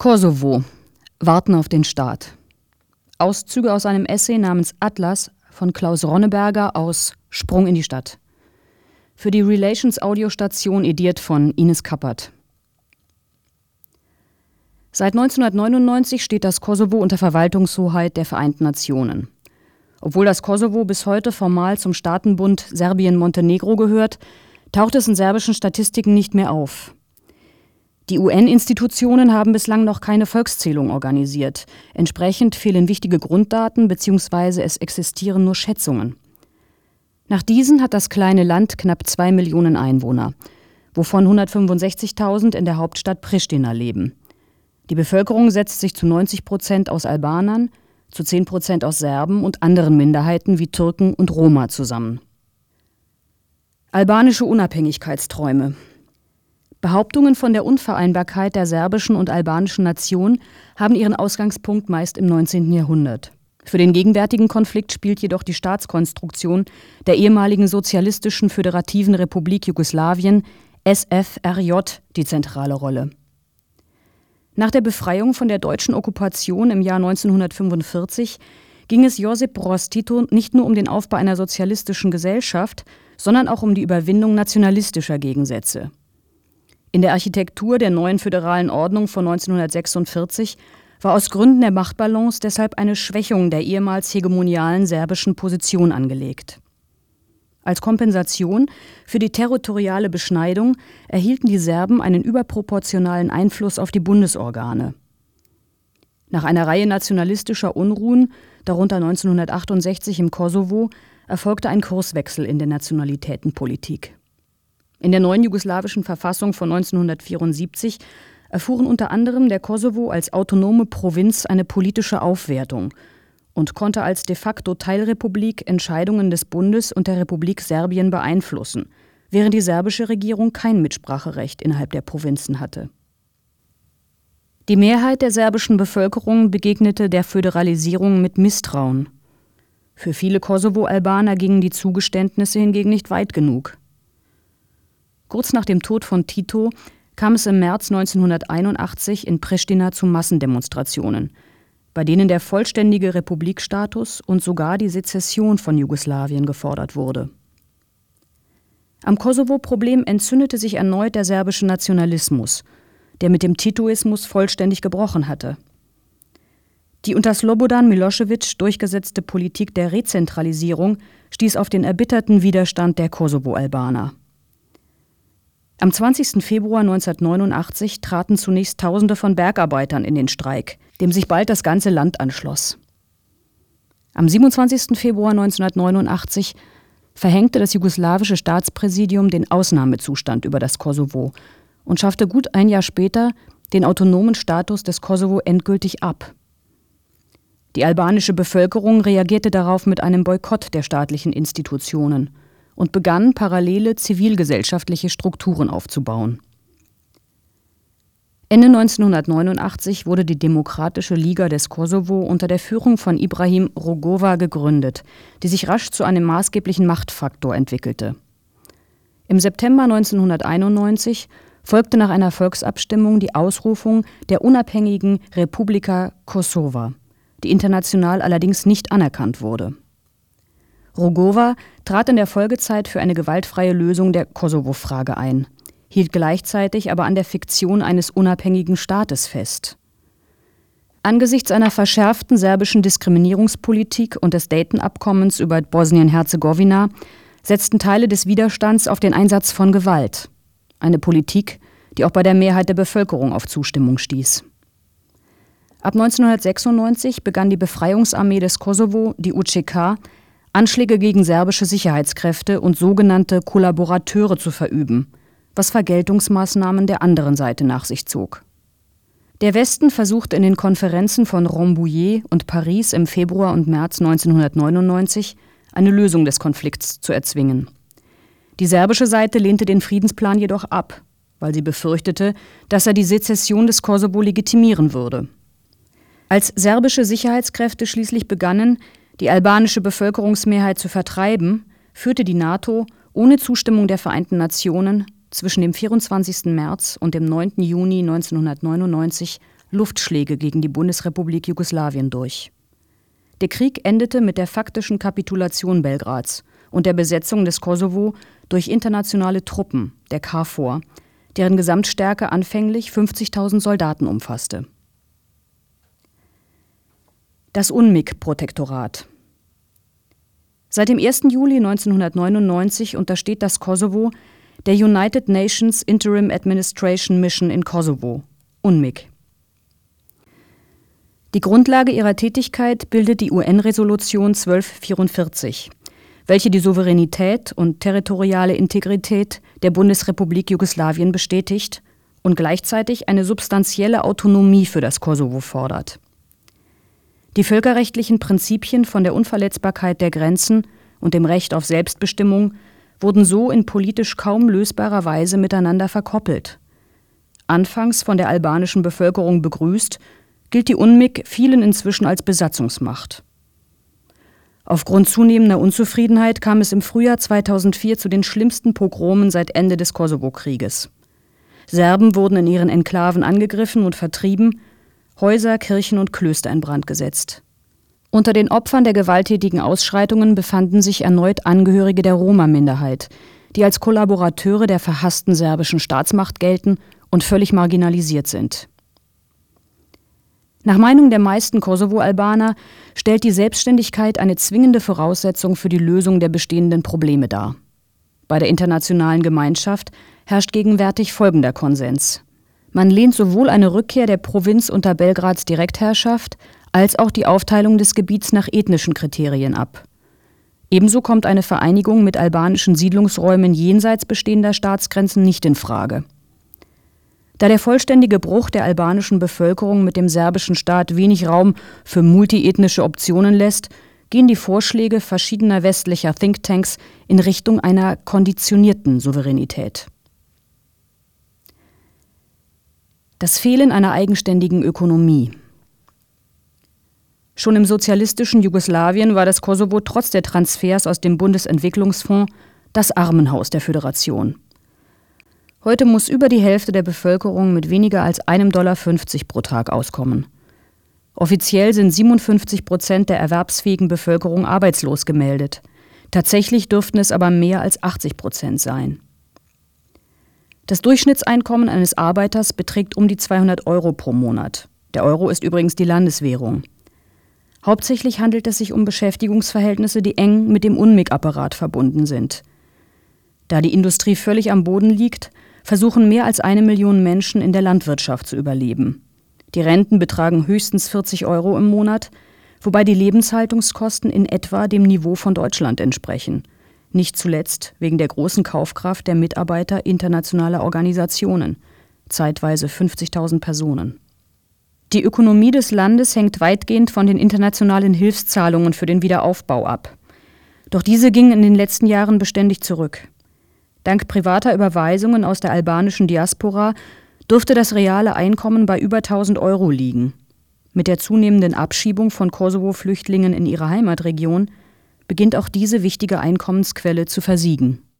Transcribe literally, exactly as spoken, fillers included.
Kosovo. Warten auf den Staat. Auszüge aus einem Essay namens Atlas von Klaus Ronneberger aus Sprung in die Stadt. Für die Relations-Audiostation ediert von Ines Kappert. Seit neunzehnhundertneunundneunzig steht das Kosovo unter Verwaltungshoheit der Vereinten Nationen. Obwohl das Kosovo bis heute formal zum Staatenbund Serbien-Montenegro gehört, taucht es in serbischen Statistiken nicht mehr auf. Die U N-Institutionen haben bislang noch keine Volkszählung organisiert. Entsprechend fehlen wichtige Grunddaten bzw. es existieren nur Schätzungen. Nach diesen hat das kleine Land knapp zwei Millionen Einwohner, wovon hundertfünfundsechzigtausend in der Hauptstadt Pristina leben. Die Bevölkerung setzt sich zu neunzig Prozent aus Albanern, zu zehn Prozent aus Serben und anderen Minderheiten wie Türken und Roma zusammen. Albanische Unabhängigkeitsträume. Behauptungen von der Unvereinbarkeit der serbischen und albanischen Nation haben ihren Ausgangspunkt meist im neunzehnten Jahrhundert. Für den gegenwärtigen Konflikt spielt jedoch die Staatskonstruktion der ehemaligen Sozialistischen Föderativen Republik Jugoslawien, S F R J, die zentrale Rolle. Nach der Befreiung von der deutschen Okkupation im Jahr neunzehnhundertfünfundvierzig ging es Josip Broz Tito nicht nur um den Aufbau einer sozialistischen Gesellschaft, sondern auch um die Überwindung nationalistischer Gegensätze. In der Architektur der neuen föderalen Ordnung von neunzehnhundertsechsundvierzig war aus Gründen der Machtbalance deshalb eine Schwächung der ehemals hegemonialen serbischen Position angelegt. Als Kompensation für die territoriale Beschneidung erhielten die Serben einen überproportionalen Einfluss auf die Bundesorgane. Nach einer Reihe nationalistischer Unruhen, darunter neunzehnhundertachtundsechzig im Kosovo, erfolgte ein Kurswechsel in der Nationalitätenpolitik. In der neuen jugoslawischen Verfassung von neunzehnhundertvierundsiebzig erfuhren unter anderem der Kosovo als autonome Provinz eine politische Aufwertung und konnte als de facto Teilrepublik Entscheidungen des Bundes und der Republik Serbien beeinflussen, während die serbische Regierung kein Mitspracherecht innerhalb der Provinzen hatte. Die Mehrheit der serbischen Bevölkerung begegnete der Föderalisierung mit Misstrauen. Für viele Kosovo-Albaner gingen die Zugeständnisse hingegen nicht weit genug. Kurz nach dem Tod von Tito kam es im März neunzehnhunderteinundachtzig in Pristina zu Massendemonstrationen, bei denen der vollständige Republikstatus und sogar die Sezession von Jugoslawien gefordert wurde. Am Kosovo-Problem entzündete sich erneut der serbische Nationalismus, der mit dem Titoismus vollständig gebrochen hatte. Die unter Slobodan Milošević durchgesetzte Politik der Rezentralisierung stieß auf den erbitterten Widerstand der Kosovo-Albaner. Am zwanzigsten Februar neunzehnhundertneunundachtzig traten zunächst Tausende von Bergarbeitern in den Streik, dem sich bald das ganze Land anschloss. Am siebenundzwanzigsten Februar neunzehnhundertneunundachtzig verhängte das jugoslawische Staatspräsidium den Ausnahmezustand über das Kosovo und schaffte gut ein Jahr später den autonomen Status des Kosovo endgültig ab. Die albanische Bevölkerung reagierte darauf mit einem Boykott der staatlichen Institutionen und begann, parallele zivilgesellschaftliche Strukturen aufzubauen. Ende neunzehnhundertneunundachtzig wurde die Demokratische Liga des Kosovo unter der Führung von Ibrahim Rugova gegründet, die sich rasch zu einem maßgeblichen Machtfaktor entwickelte. Im September neunzehnhunderteinundneunzig folgte nach einer Volksabstimmung die Ausrufung der unabhängigen Republika Kosova, die international allerdings nicht anerkannt wurde. Rugova trat in der Folgezeit für eine gewaltfreie Lösung der Kosovo-Frage ein, hielt gleichzeitig aber an der Fiktion eines unabhängigen Staates fest. Angesichts einer verschärften serbischen Diskriminierungspolitik und des Dayton-Abkommens über Bosnien-Herzegowina setzten Teile des Widerstands auf den Einsatz von Gewalt, eine Politik, die auch bei der Mehrheit der Bevölkerung auf Zustimmung stieß. Ab neunzehnhundertsechsundneunzig begann die Befreiungsarmee des Kosovo, die U C K, Anschläge gegen serbische Sicherheitskräfte und sogenannte Kollaborateure zu verüben, was Vergeltungsmaßnahmen der anderen Seite nach sich zog. Der Westen versuchte in den Konferenzen von Rambouillet und Paris im Februar und März neunzehnhundertneunundneunzig eine Lösung des Konflikts zu erzwingen. Die serbische Seite lehnte den Friedensplan jedoch ab, weil sie befürchtete, dass er die Sezession des Kosovo legitimieren würde. Als serbische Sicherheitskräfte schließlich begannen, die albanische Bevölkerungsmehrheit zu vertreiben, führte die NATO ohne Zustimmung der Vereinten Nationen zwischen dem vierundzwanzigsten März und dem neunten Juni neunzehnhundertneunundneunzig Luftschläge gegen die Bundesrepublik Jugoslawien durch. Der Krieg endete mit der faktischen Kapitulation Belgrads und der Besetzung des Kosovo durch internationale Truppen, der KFOR, deren Gesamtstärke anfänglich fünfzigtausend Soldaten umfasste. Das U N M I K-Protektorat. Seit dem ersten Juli neunzehnhundertneunundneunzig untersteht das Kosovo der United Nations Interim Administration Mission in Kosovo, U N M I K. Die Grundlage ihrer Tätigkeit bildet die U N-Resolution zwölfhundertvierundvierzig, welche die Souveränität und territoriale Integrität der Bundesrepublik Jugoslawien bestätigt und gleichzeitig eine substanzielle Autonomie für das Kosovo fordert. Die völkerrechtlichen Prinzipien von der Unverletzbarkeit der Grenzen und dem Recht auf Selbstbestimmung wurden so in politisch kaum lösbarer Weise miteinander verkoppelt. Anfangs von der albanischen Bevölkerung begrüßt, gilt die U N M I K vielen inzwischen als Besatzungsmacht. Aufgrund zunehmender Unzufriedenheit kam es im Frühjahr zweitausendvier zu den schlimmsten Pogromen seit Ende des Kosovo-Krieges. Serben wurden in ihren Enklaven angegriffen und vertrieben, Häuser, Kirchen und Klöster in Brand gesetzt. Unter den Opfern der gewalttätigen Ausschreitungen befanden sich erneut Angehörige der Roma-Minderheit, die als Kollaborateure der verhassten serbischen Staatsmacht gelten und völlig marginalisiert sind. Nach Meinung der meisten Kosovo-Albaner stellt die Selbstständigkeit eine zwingende Voraussetzung für die Lösung der bestehenden Probleme dar. Bei der internationalen Gemeinschaft herrscht gegenwärtig folgender Konsens: Man lehnt sowohl eine Rückkehr der Provinz unter Belgrads Direktherrschaft als auch die Aufteilung des Gebiets nach ethnischen Kriterien ab. Ebenso kommt eine Vereinigung mit albanischen Siedlungsräumen jenseits bestehender Staatsgrenzen nicht in Frage. Da der vollständige Bruch der albanischen Bevölkerung mit dem serbischen Staat wenig Raum für multiethnische Optionen lässt, gehen die Vorschläge verschiedener westlicher Thinktanks in Richtung einer konditionierten Souveränität. Das Fehlen einer eigenständigen Ökonomie. Schon im sozialistischen Jugoslawien war das Kosovo trotz der Transfers aus dem Bundesentwicklungsfonds das Armenhaus der Föderation. Heute muss über die Hälfte der Bevölkerung mit weniger als einem Dollar fünfzig pro Tag auskommen. Offiziell sind siebenundfünfzig Prozent der erwerbsfähigen Bevölkerung arbeitslos gemeldet. Tatsächlich dürften es aber mehr als achtzig Prozent sein. Das Durchschnittseinkommen eines Arbeiters beträgt um die zweihundert Euro pro Monat. Der Euro ist übrigens die Landeswährung. Hauptsächlich handelt es sich um Beschäftigungsverhältnisse, die eng mit dem U N M I K-Apparat verbunden sind. Da die Industrie völlig am Boden liegt, versuchen mehr als eine Million Menschen in der Landwirtschaft zu überleben. Die Renten betragen höchstens vierzig Euro im Monat, wobei die Lebenshaltungskosten in etwa dem Niveau von Deutschland entsprechen. Nicht zuletzt wegen der großen Kaufkraft der Mitarbeiter internationaler Organisationen, zeitweise fünfzigtausend Personen. Die Ökonomie des Landes hängt weitgehend von den internationalen Hilfszahlungen für den Wiederaufbau ab. Doch diese gingen in den letzten Jahren beständig zurück. Dank privater Überweisungen aus der albanischen Diaspora dürfte das reale Einkommen bei über tausend Euro liegen. Mit der zunehmenden Abschiebung von Kosovo-Flüchtlingen in ihre Heimatregion beginnt auch diese wichtige Einkommensquelle zu versiegen.